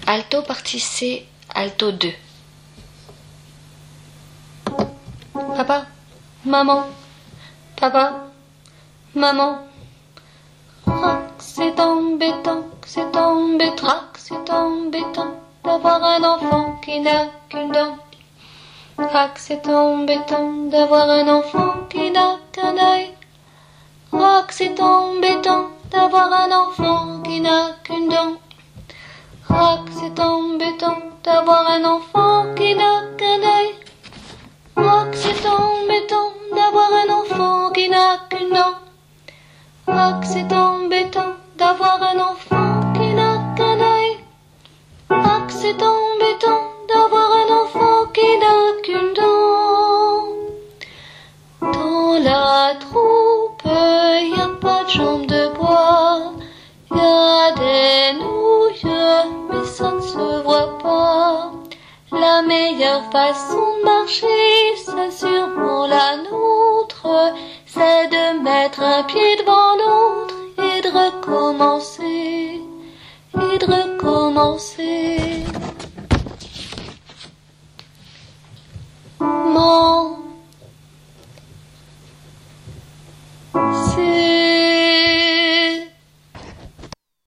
Alto partie C, alto 2. Papa, maman, papa, maman. Rac, c'est embêtant d'avoir un enfant qui n'a qu'une dent. Rac, c'est embêtant d'avoir un enfant qui n'a qu'un œil. Rac, c'est embêtant d'avoir un enfant qui n'a qu'une dent. Rac, c'est embêtant d'avoir un enfant qui n'a qu'un œil. Rac, c'est embêtant d'avoir un enfant qui n'a qu'une dent. Rac, c'est embêtant d'avoir un enfant qui n'a qu'un œil. Rac, c'est embêtant d'avoir un enfant qui n'a qu'une dent. Dans la troupe, y a pas de jambes de bois. Y a des nouilles, mais ça ne se voit pas. La meilleure façon de marcher, c'est sûrement la nôtre. C'est de mettre un pied devant l'autre et de recommencer,